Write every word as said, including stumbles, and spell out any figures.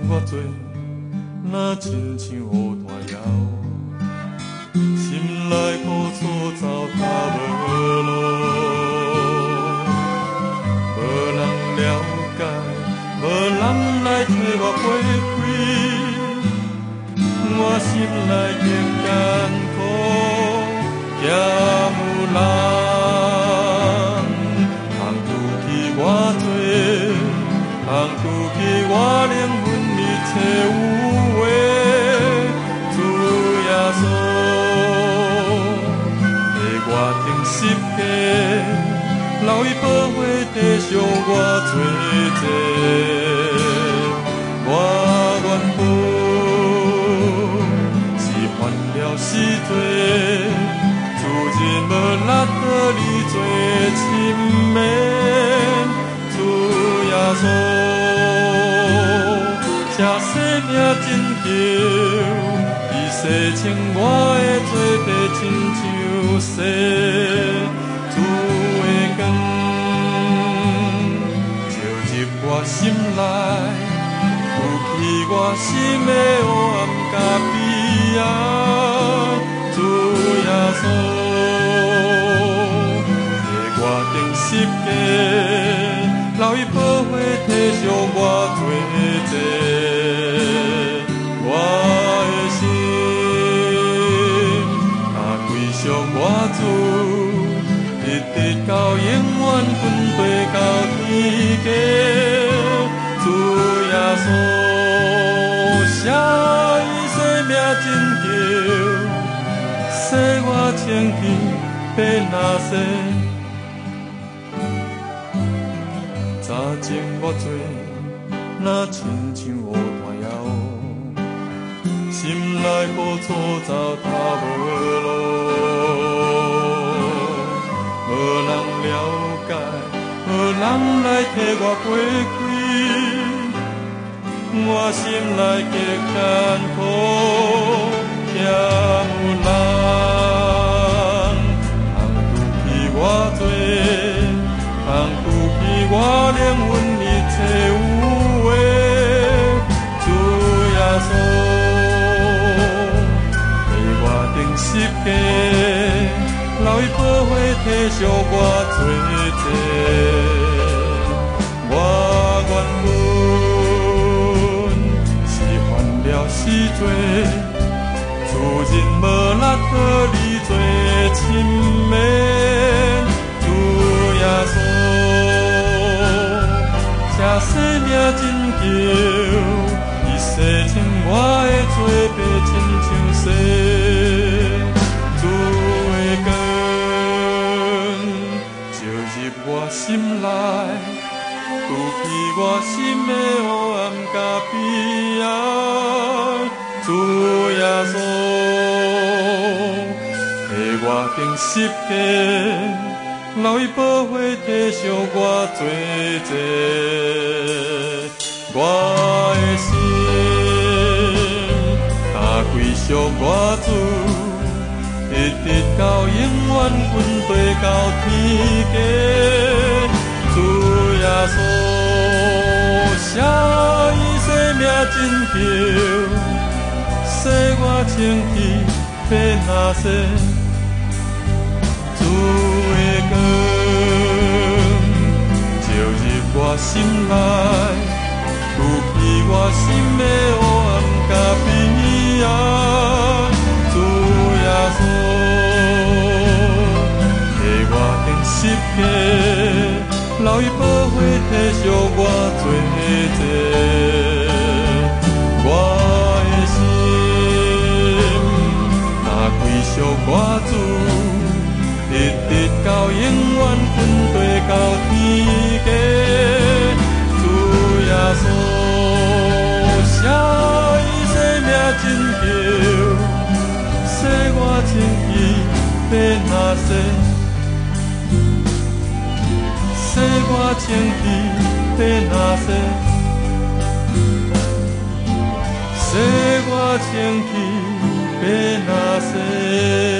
我做，若亲像雨大摇，心内苦楚走踏无路，无人了解，无人来替我陪开，我心内极艰苦，也有人。我做，通拄起我灵魂的切有话，主耶稣，替我定十架，留伊保护地上我做者，我原本是犯了死罪，主人无力和你做亲妹。主耶稣，这生命真久，伊洗清我的罪白亲像洗。主的光照入我心内，扶起我心的黑暗甲悲哀。主耶稣，替我定十架。留伊保护地上我做者，我的心若归属我主，直直到永远分地到天家。主耶稣，写伊生命真久，洗我清气变那些。早前我做，若亲像雨大摇，心内苦楚走踏无路，无人了解，无人来替我陪开，我心内极艰苦，也有人通拄起我做，通拄起我灵魂的切有话，主耶稣，替我定十架，留伊保护地上我做者，我原本是犯了死罪，主人无力和你做亲妹，主耶稣。这生命真久，伊洗清我的罪白亲像洗。主的光照入我心内，扶起我心的黑暗甲悲哀。主耶稣，替我定十架。留伊保护地上我做者，我的心若归属我主，直直到永远滚地到天家。主耶稣，写伊生命真久，洗我清气变那些。主的光照入我心内，扶起我心的黑暗甲悲哀。主耶稣，替我定十架，留伊保护地上我做者，我的心若归属我主。直直到永远分地到天家，主耶稣，写伊生命真久，洗我清气变那些，洗我清气变那些，洗我清气变那些。